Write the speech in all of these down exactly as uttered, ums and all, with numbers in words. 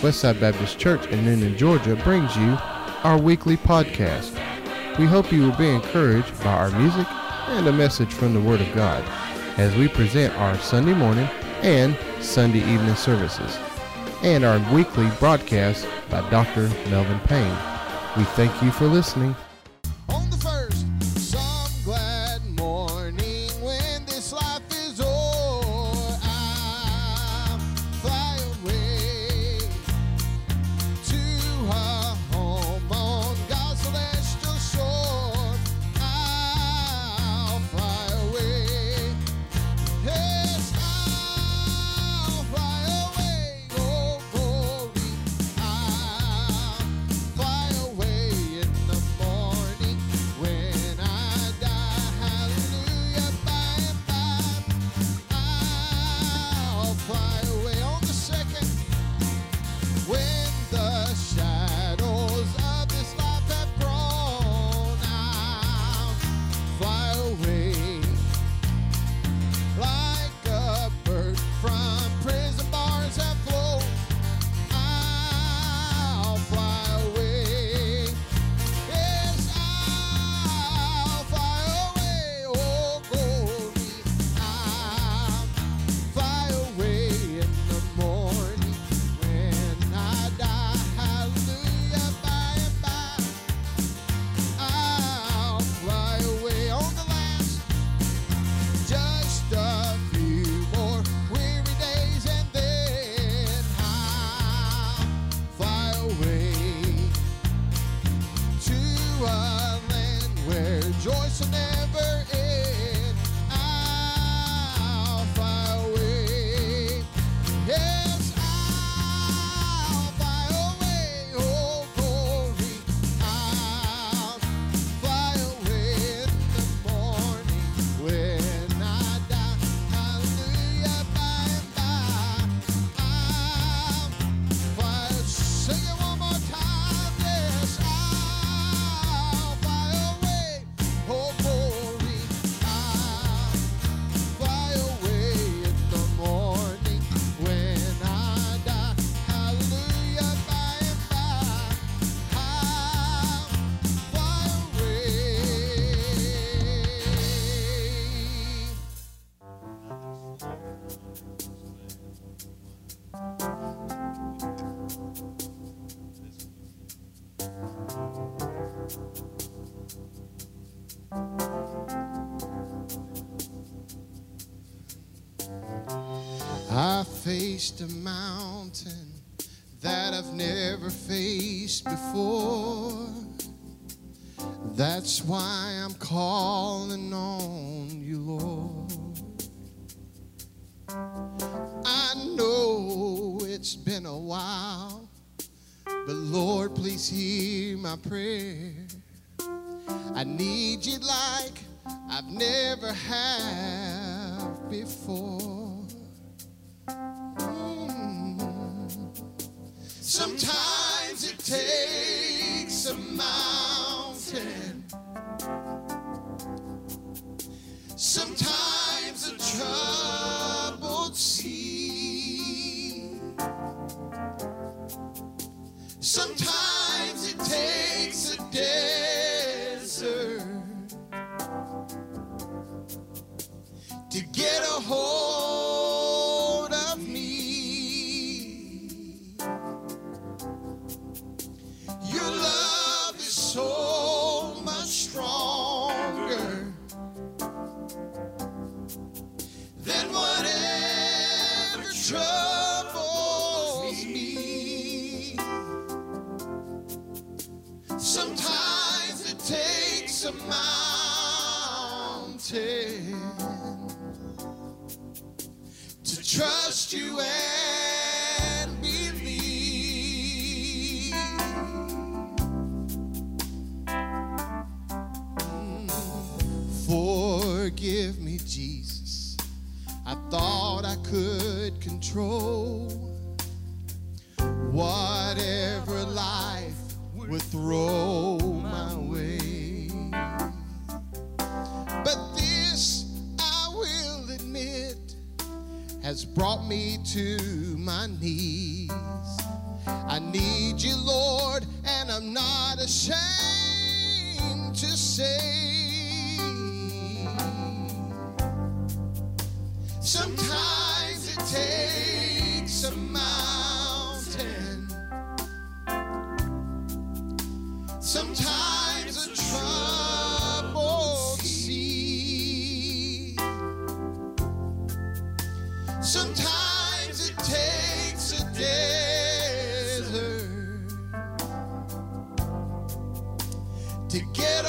Westside Baptist Church in Noonan, Georgia brings you our weekly podcast. We hope you will be encouraged by our music and a message from the Word of God as we present our Sunday morning and Sunday evening services and our weekly broadcast by Doctor Melvin Payne. We thank you for listening. On the first some glad morning when this life is o'er, I'll fly away to a home on God's celestial shore. I'll fly away. Yes, I'll fly away. Oh, glory. I'll fly away in the morning when I die. Hallelujah, by and by. I'll fly away on the second when the shadows of this life have grown. I'll fly away like a bird from prison bars have flown. I'll fly away. Yes, I'll fly away. Oh, glory. I'll fly away in the morning when I die. Hallelujah, by and by. I'll fly away on the last. Just a few more weary days and then I'll fly away to a land where joy shall never end. I'll fly away. Yes, I'll fly away. Oh, glory. I'll fly away in the morning when I die. Hallelujah, by and by. I'll fly. Sing it one more time. Yes, I'll fly away. Oh, glory. I'll fly away in the morning when I die. Hallelujah, by and by. I'll fly away. I faced a mountain that I've never faced before. That's why I'm calling on you, Lord. I know it's been a while, but Lord, please hear my prayer. I need you like I've never had before. Mm. Sometimes it takes a mountain. Sometimes a troubled sea. Sometimes it takes a desert to get a hold of me. Your love is so much stronger than whatever troubles me. Sometimes it takes a mountain to trust you and believe. Mm. Forgive me, Jesus. I thought I could control whatever life would throw my way. But this, I will admit, has brought me to my knees. I need you, Lord, and I'm not ashamed to say. Sometimes it takes a mountain, sometimes a troubled sea, sometimes it takes a desert to get a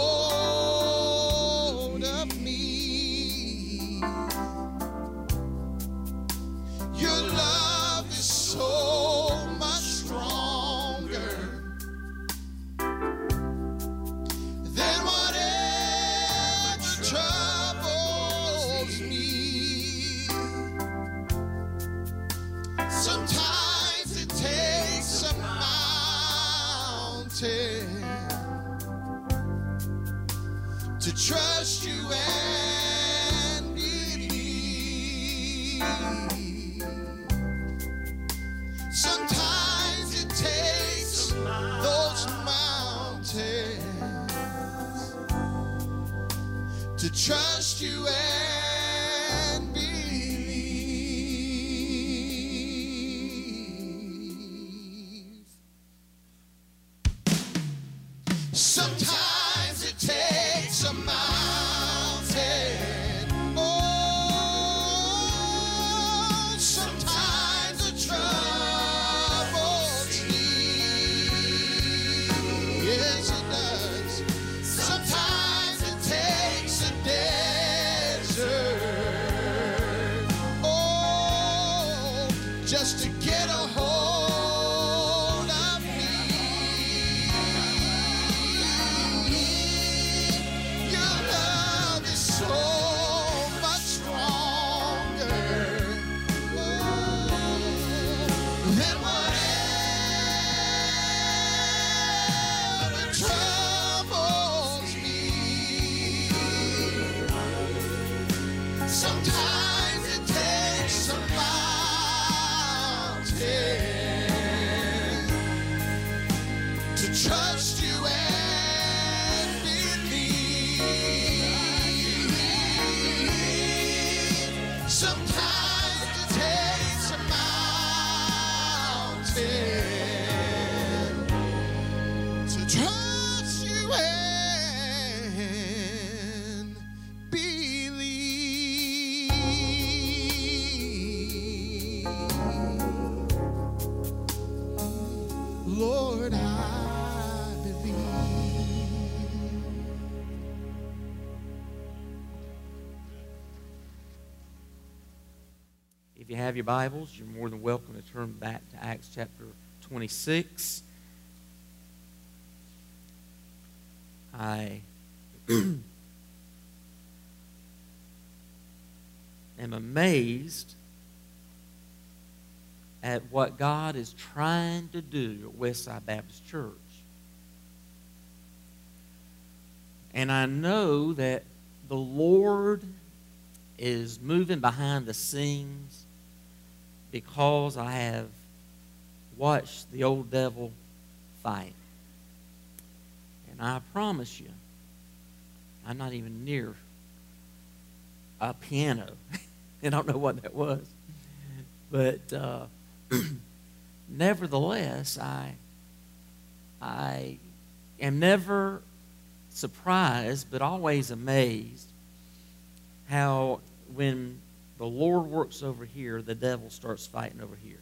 hold of me. Your love is so much stronger than whatever troubles me. Sometimes it takes a mountain to trust you and believe. Sometimes it takes those mountains to trust you and believe. Sometimes it takes a mountain, oh, sometimes a troubled sea. Yes, it does. Sometimes it takes a desert, oh, just to get a hold of me. Your love is so much stronger, oh, than whatever troubles me. Sometimes it takes a mountain to trust you and believe. Sometimes it takes a mountain to trust you and believe. Lord, I believe. If you have your Bibles, you're more than welcome to turn back to Acts chapter twenty-six. I am amazed at what God is trying to do at Westside Baptist Church. And I know that the Lord is moving behind the scenes because I have watched the old devil fight. And I promise you, I'm not even near a piano. I don't know what that was. But uh, nevertheless, I, I am never surprised, but always amazed how when the Lord works over here, the devil starts fighting over here.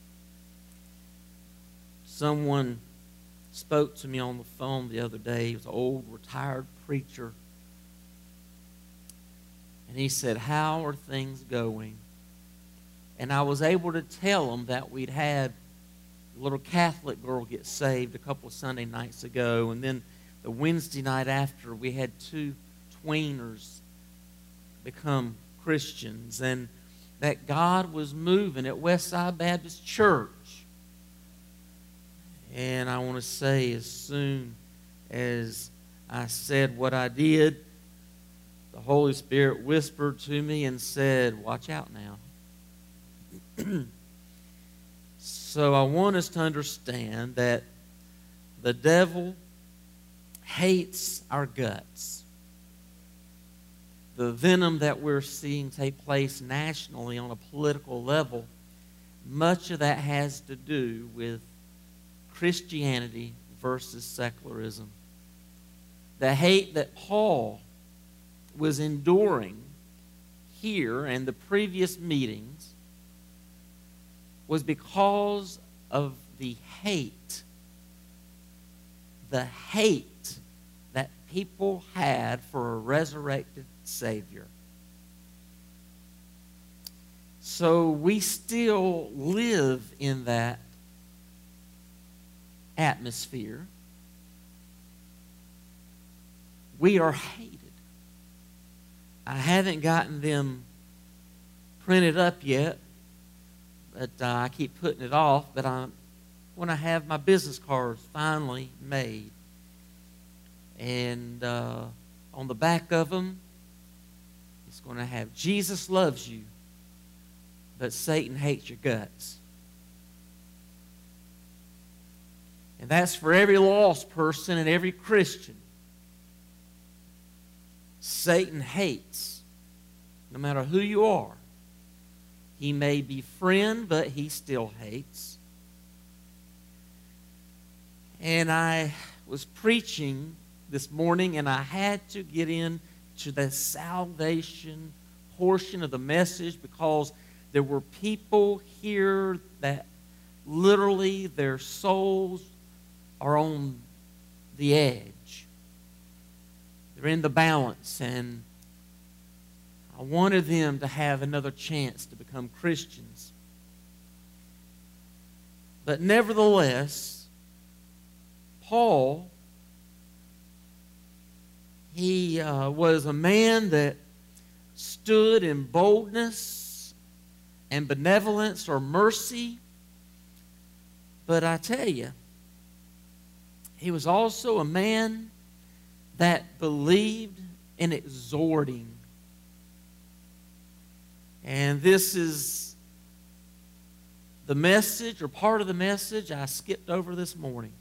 Someone spoke to me on the phone the other day. He was an old retired preacher. And he said, "How are things going?" And I was able to tell him that we'd had a little Catholic girl get saved a couple of Sunday nights ago. And then the Wednesday night after, we had two tweeners become Christians. And that God was moving at Westside Baptist Church. And I want to say, as soon as I said what I did, the Holy Spirit whispered to me and said, "Watch out now." So I want us to understand that the devil hates our guts. The venom that we're seeing take place nationally on a political level, much of that has to do with Christianity versus secularism. The hate that Paul was enduring here and the previous meetings was because of the hate, the hate that people had for a resurrected Savior. So we still live in that atmosphere. We are hated. I haven't gotten them printed up yet, but uh, I keep putting it off. But I'm, when I have my business cards finally made, and uh, on the back of them, it's going to have Jesus loves you, but Satan hates your guts. And that's for every lost person and every Christian. Satan hates, no matter who you are. He may befriend, but he still hates. And I was preaching this morning, and I had to get into the salvation portion of the message because there were people here that literally their souls are on the edge. They're in the balance, and I wanted them to have another chance to become Christians. But nevertheless, Paul, he uh, was a man that stood in boldness and benevolence or mercy. But I tell you, he was also a man that believed in exhorting. And this is the message, or part of the message I skipped over this morning.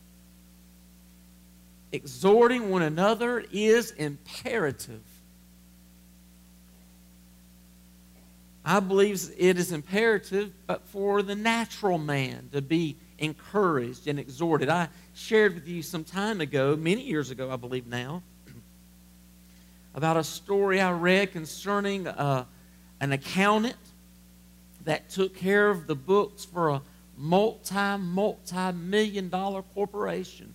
Exhorting one another is imperative. I believe it is imperative, but for the natural man to be encouraged and exhorted. I shared with you some time ago, many years ago, I believe now, about a story I read concerning uh, an accountant that took care of the books for a multi, multi-million dollar corporation.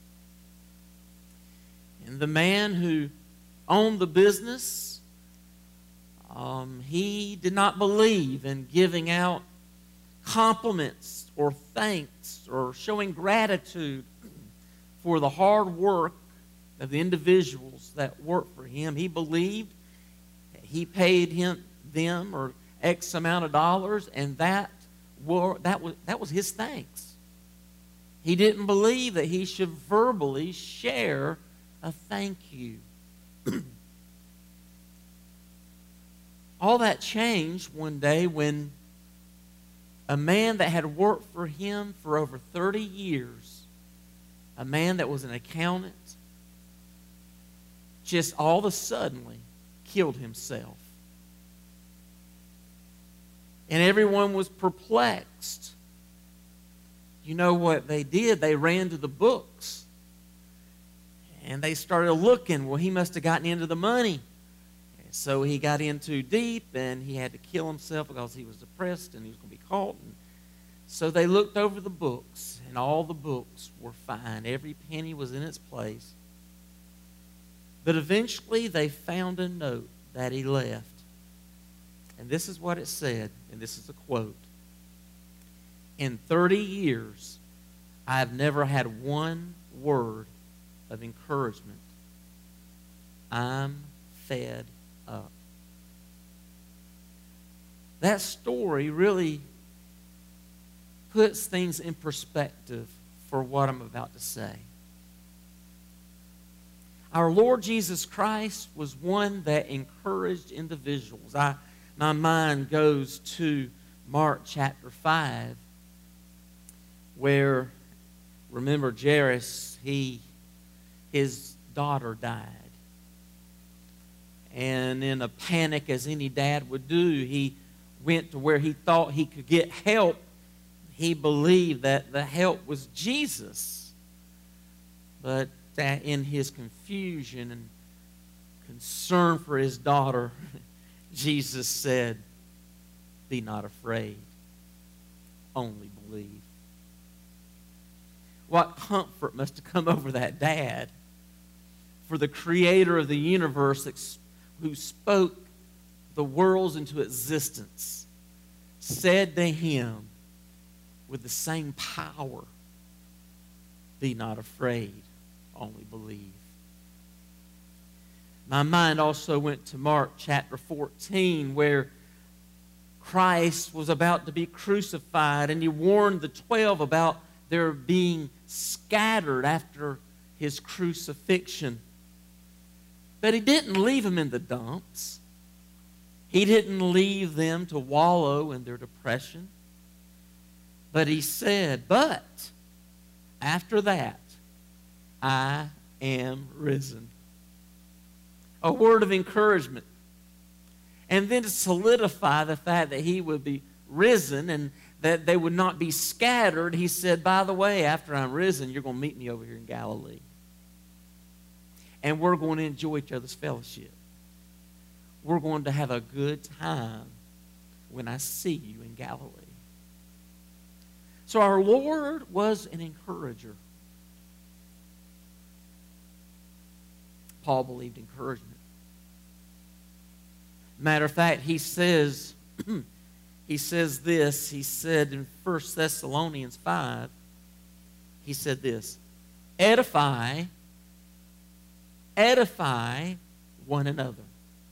And the man who owned the business, um, he did not believe in giving out compliments or thanks or showing gratitude for the hard work of the individuals that worked for him. He believed that he paid him them or X amount of dollars, and that were, that was that was his thanks. He didn't believe that he should verbally share a thank you. All that changed one day when a man that had worked for him for over thirty years, a man that was an accountant, just all of a sudden killed himself. And everyone was perplexed. You know what they did? They ran to the books. And they started looking. Well, he must have gotten into the money. And so he got in too deep, and he had to kill himself because he was depressed and he was going to be caught. And so they looked over the books, and all the books were fine. Every penny was in its place. But eventually they found a note that he left. And this is what it said, and this is a quote. In thirty years, I have never had one word of encouragement. I'm fed up. That story really puts things in perspective for what I'm about to say. Our Lord Jesus Christ was one that encouraged individuals. I My mind goes to Mark chapter five, where, remember Jairus, he, his daughter died. And in a panic, as any dad would do, he went to where he thought he could get help. He believed that the help was Jesus. But that in his confusion and concern for his daughter, Jesus said, "Be not afraid, only believe." What comfort must have come over that dad for the creator of the universe who spoke the worlds into existence, said to him with the same power, "Be not afraid, only believe." My mind also went to Mark chapter fourteen, where Christ was about to be crucified, and he warned the twelve about their being scattered after his crucifixion. But he didn't leave them in the dumps. He didn't leave them to wallow in their depression. But he said, "But after that, I am risen." A word of encouragement. And then to solidify the fact that he would be risen and that they would not be scattered, he said, "By the way, after I'm risen, you're going to meet me over here in Galilee. And we're going to enjoy each other's fellowship. We're going to have a good time when I see you in Galilee." So our Lord was an encourager. Paul believed encouragement. Matter of fact, he says, he says this, he said in First Thessalonians five, he said this, edify, edify one another.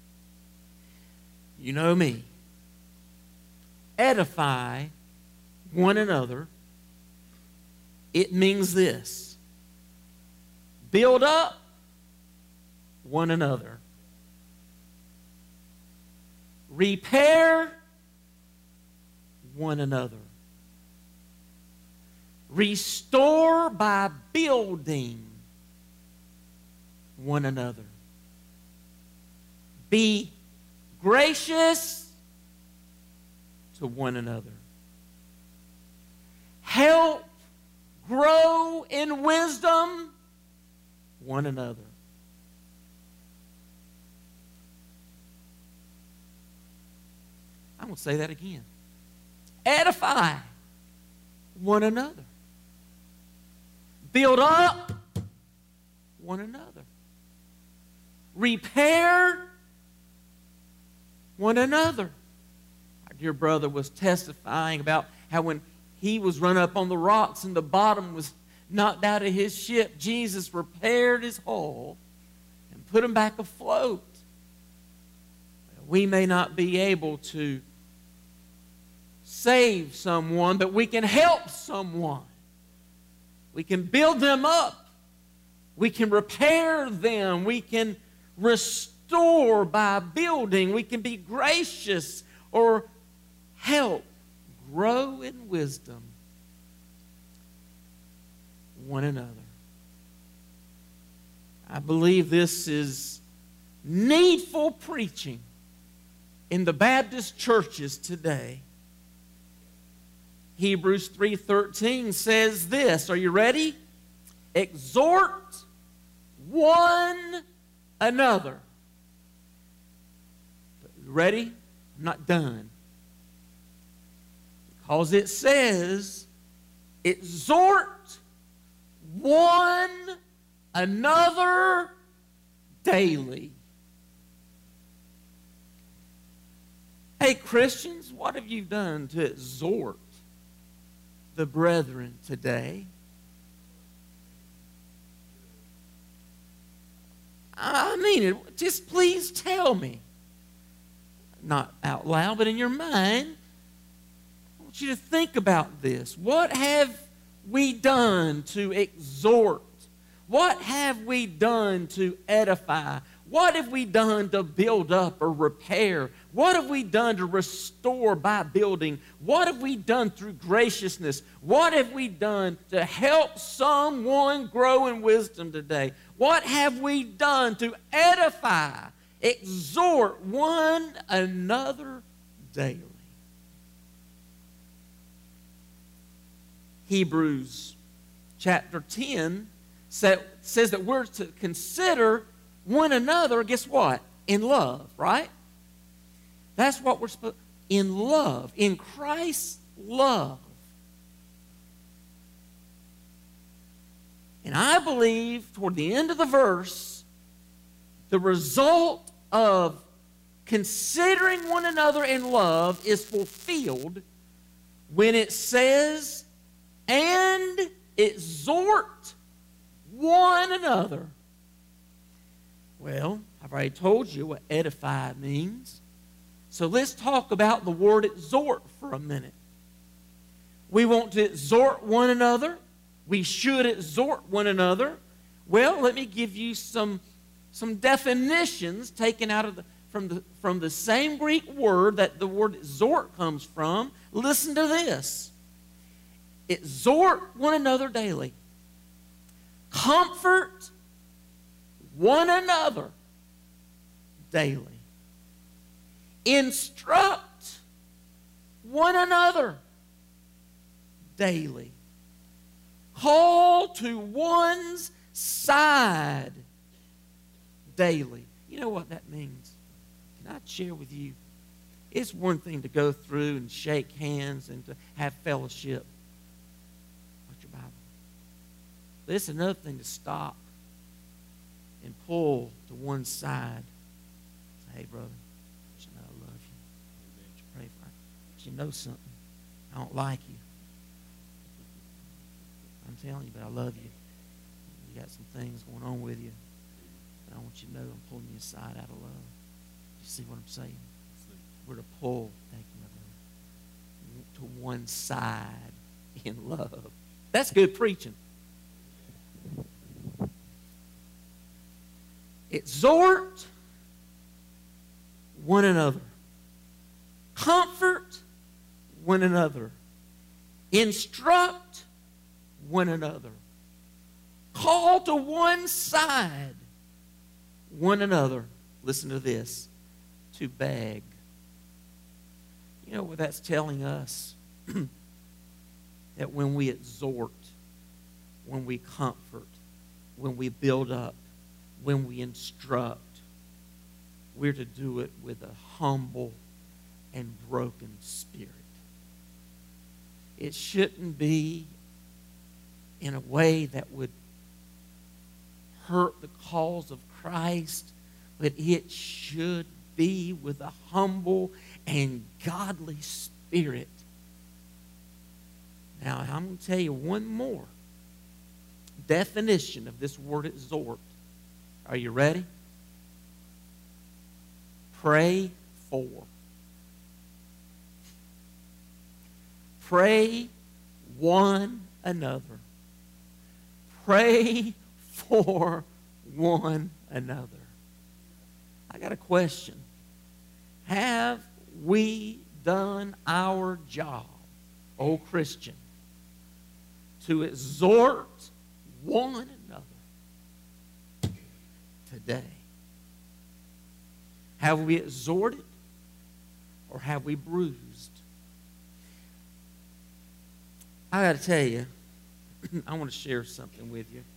You know me. Edify one another. It means this. Build up one another. Repair one another. Restore by building one another. Be gracious to one another. Help grow in wisdom one another. I'm going to say that again. Edify one another. Build up one another. Repair one another. Our dear brother was testifying about how when he was run up on the rocks and the bottom was knocked out of his ship, Jesus repaired his hull and put him back afloat. We may not be able to save someone, but we can help someone. We can build them up. We can repair them. We can restore by building. We can be gracious or help grow in wisdom one another. I believe this is needful preaching in the Baptist churches today. Hebrews three thirteen says this. Are you ready? Exhort one another. Ready? I'm not done. Because it says, exhort one another daily. Hey, Christians, what have you done to exhort the brethren today? I mean it. Just please tell me. Not out loud, but in your mind. I want you to think about this. What have we done to exhort? What have we done to edify What have we done to build up or repair? What have we done to restore by building? What have we done through graciousness? What have we done to help someone grow in wisdom today? What have we done to edify, exhort one another daily? Hebrews chapter ten says that we're to consider one another, guess what? In love, right? That's what we're supposed to, in love, in Christ's love. And I believe toward the end of the verse, the result of considering one another in love is fulfilled when it says, and exhort one another. Well, I've already told you what edify means. So let's talk about the word exhort for a minute. We want to exhort one another. We should exhort one another. Well, let me give you some, some definitions taken out of the, from, the, from the same Greek word that the word exhort comes from. Listen to this. Exhort one another daily. Comfort one another daily. Instruct one another daily. Call to one's side daily. You know what that means? Can I share with you? It's one thing to go through and shake hands and to have fellowship. What's your Bible? But it's another thing to stop and pull to one side. Say, hey, brother, you know I love you. Would you pray for me? But you know something. I don't like you. I'm telling you, but I love you. You got some things going on with you. And I want you to know I'm pulling you aside out of love. You see what I'm saying? We're to pull, thank you, my brother, to one side in love. That's good preaching. Exhort one another. Comfort one another. Instruct one another. Call to one side one another. Listen to this. To beg. You know what that's telling us? That when we exhort, when we comfort, when we build up, when we instruct, we're to do it with a humble and broken spirit. It shouldn't be in a way that would hurt the cause of Christ, but it should be with a humble and godly spirit. Now, I'm going to tell you one more definition of this word exhort. Are you ready? Pray for. Pray one another. Pray for one another. I got a question. Have we done our job, O Christian, to exhort one another today? Have we exhorted or have we bruised? I got to tell you, I want to share something with you.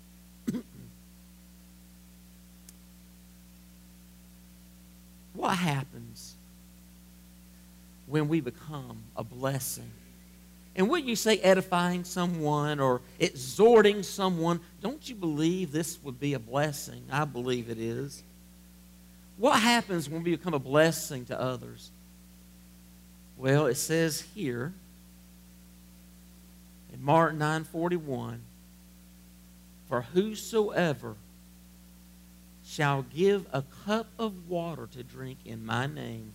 What happens when we become a blessing? And wouldn't you say edifying someone or exhorting someone? Don't you believe this would be a blessing? I believe it is. What happens when we become a blessing to others? Well, it says here in Mark nine forty-one, for whosoever shall give a cup of water to drink in my name,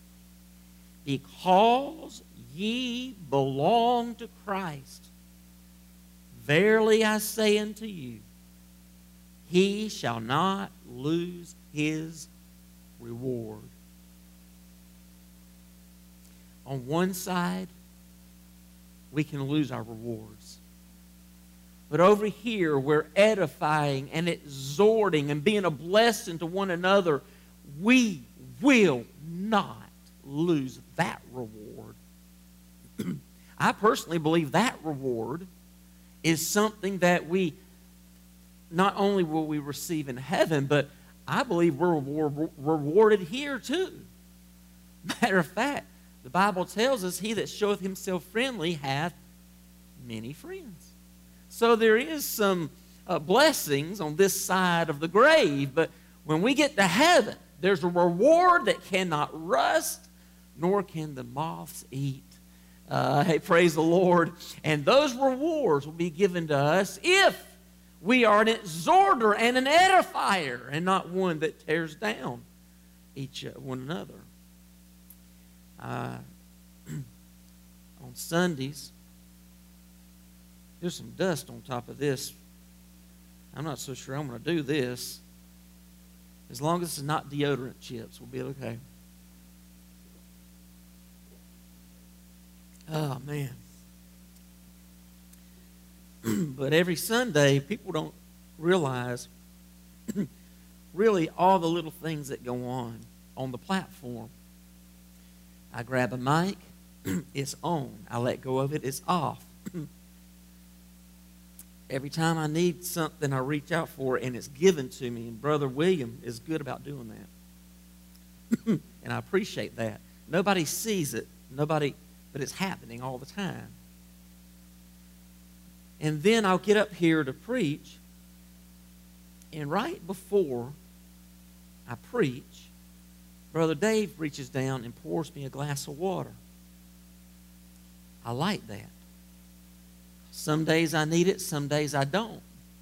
because ye belong to Christ, verily I say unto you, he shall not lose his reward. On one side, we can lose our rewards. But over here, we're edifying and exhorting and being a blessing to one another. We will not lose that reward. I personally believe that reward is something that we, not only will we receive in heaven, but I believe we're rewarded here too. Matter of fact, the Bible tells us, he that showeth himself friendly hath many friends. So there is some uh, blessings on this side of the grave, but when we get to heaven, there's a reward that cannot rust, nor can the moths eat. Uh, hey, praise the Lord. And those rewards will be given to us if we are an exhorter and an edifier, and not one that tears down each uh, one another. Uh, on Sundays, there's some dust on top of this. I'm not so sure I'm going to do this. As long as it's not deodorant chips, we'll be okay. Oh, man. But every Sunday, people don't realize really all the little things that go on on the platform. I grab a mic, it's on. I let go of it, it's off. Every time I need something, I reach out for it, and it's given to me. And Brother William is good about doing that. And I appreciate that. Nobody sees it, nobody, but it's happening all the time. And then I'll get up here to preach, and right before I preach, Brother Dave reaches down and pours me a glass of water. I like that. Some days I need it, some days I don't.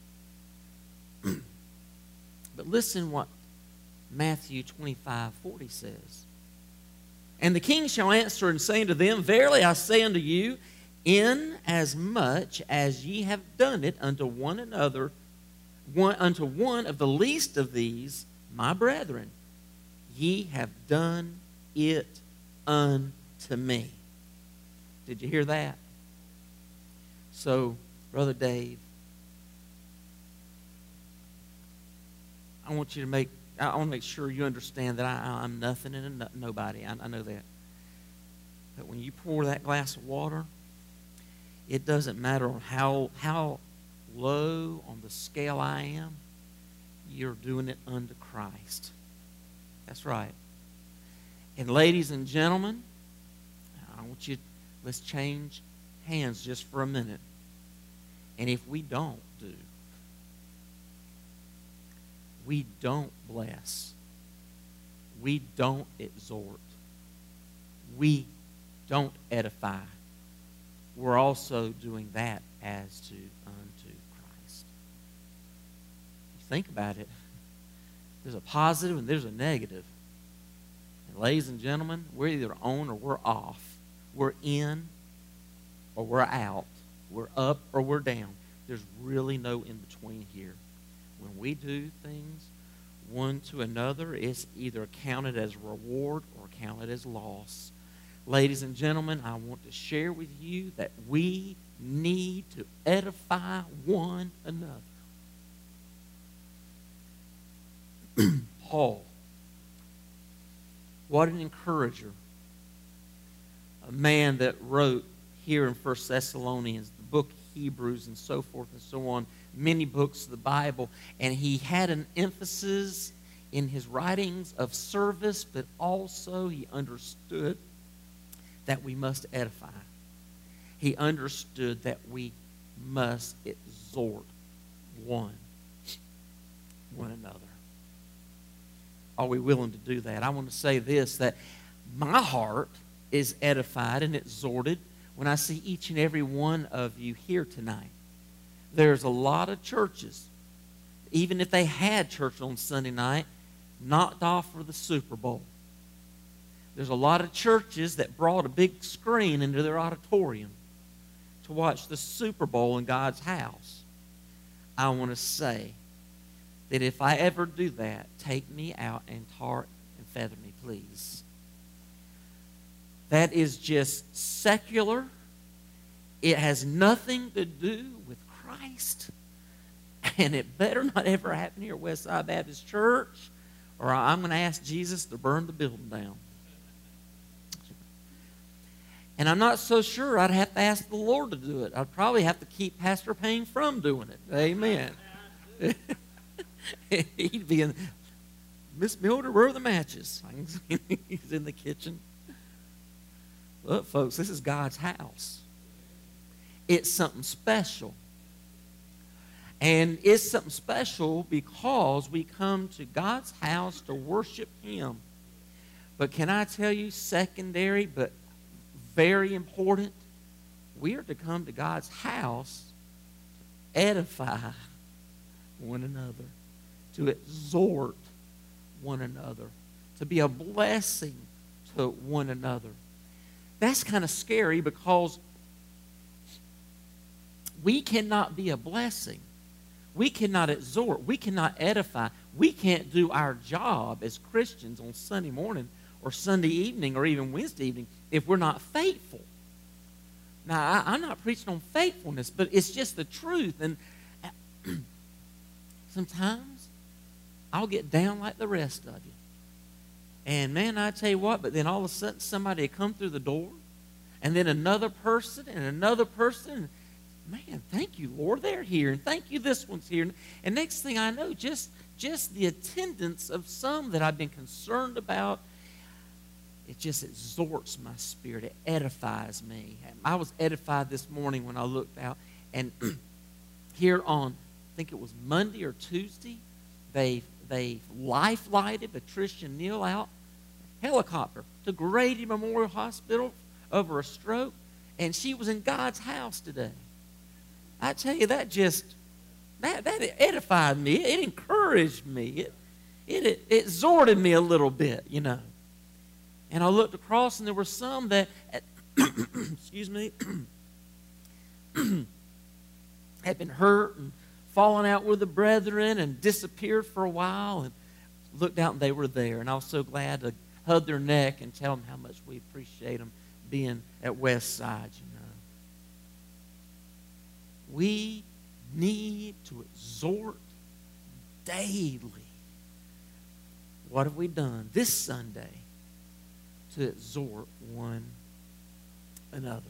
But listen what Matthew twenty-five forty says. And the king shall answer and say unto them, Verily I say unto you, inasmuch as ye have done it unto one another, one, unto one of the least of these, my brethren, ye have done it unto me. Did you hear that? So, Brother Dave, I want you to make, I want to make sure you understand that I, I'm nothing and a no, nobody. I, I know that. But when you pour that glass of water, it doesn't matter how, how low on the scale I am, you're doing it unto Christ. That's right. And ladies and gentlemen, I want you, let's change hands just for a minute. And if we don't do, we don't bless, we don't exhort, we don't edify, we're also doing that as to unto Christ. You think about it. There's a positive and there's a negative. And ladies and gentlemen, we're either on or we're off. We're in or we're out. We're up or we're down. There's really no in between here. When we do things one to another, it's either counted as reward or counted as loss. Ladies and gentlemen, I want to share with you that we need to edify one another. Paul, what an encourager. A man that wrote here in First Thessalonians, the book Hebrews, and so forth and so on, many books of the Bible, and he had an emphasis in his writings of service, but also he understood that we must edify. He understood that we must exhort one, one another. Are we willing to do that? I want to say this, that my heart is edified and exhorted when I see each and every one of you here tonight. There's a lot of churches, even if they had church on Sunday night, knocked off for the Super Bowl. There's a lot of churches that brought a big screen into their auditorium to watch the Super Bowl in God's house. I want to say that if I ever do that, take me out and tar and feather me, please. That is just secular. It has nothing to do with Christ. And it better not ever happen here at Westside Baptist Church, or I'm going to ask Jesus to burn the building down. And I'm not so sure I'd have to ask the Lord to do it. I'd probably have to keep Pastor Payne from doing it. Amen. He'd be in, Miss Mildred, where are the matches? I can see he's in the kitchen. Look, folks, this is God's house. It's something special. And it's something special because we come to God's house to worship Him. But can I tell you, secondary but very important, we are to come to God's house to edify one another, to exhort one another, to be a blessing to one another. That's kind of scary because we cannot be a blessing. We cannot exhort. We cannot edify. We can't do our job as Christians on Sunday morning or Sunday evening or even Wednesday evening if we're not faithful. Now, I, I'm not preaching on faithfulness, but it's just the truth. And sometimes I'll get down like the rest of you. And man, I tell you what, but then all of a sudden somebody will come through the door, and then another person and another person. Man, thank you, Lord, they're here. And thank you, this one's here. And next thing I know, just, just the attendance of some that I've been concerned about, it just exhorts my spirit. It edifies me. I was edified this morning when I looked out. And here on, I think it was Monday or Tuesday, they they life-lighted Patricia Neal out, helicopter, to Grady Memorial Hospital over a stroke. And she was in God's house today. I tell you, that just, that, that edified me. It encouraged me. It, it, it exhorted me a little bit, you know. And I looked across, and there were some that, excuse me, had been hurt and fallen out with the brethren and disappeared for a while, and looked out, and they were there. And I was so glad to hug their neck and tell them how much we appreciate them being at Westside, you know. We need to exhort daily. What have we done this Sunday to exhort one another?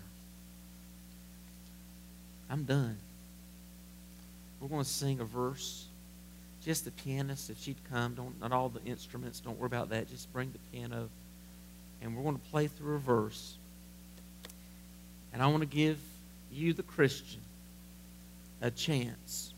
I'm done. We're going to sing a verse. Just the pianist, if she'd come, don't not all the instruments, don't worry about that. Just bring the piano. And we're going to play through a verse. And I want to give you, the Christian, a chance.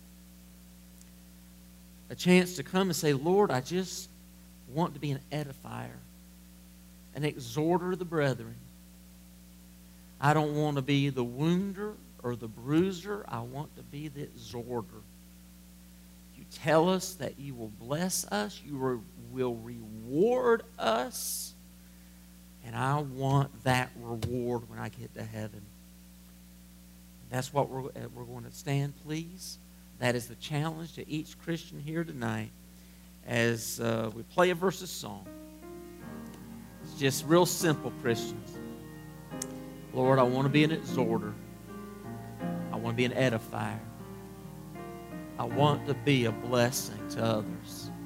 A chance to come and say, Lord, I just want to be an edifier, an exhorter of the brethren. I don't want to be the wounder or the bruiser. I want to be the exhorter. You tell us that you will bless us. You re- will reward us. And I want that reward when I get to heaven. That's what we're, we're going to stand, please. That is the challenge to each Christian here tonight as uh, we play a verse of song. It's just real simple, Christians. Lord, I want to be an exhorter. I want to be an edifier. I want to be a blessing to others.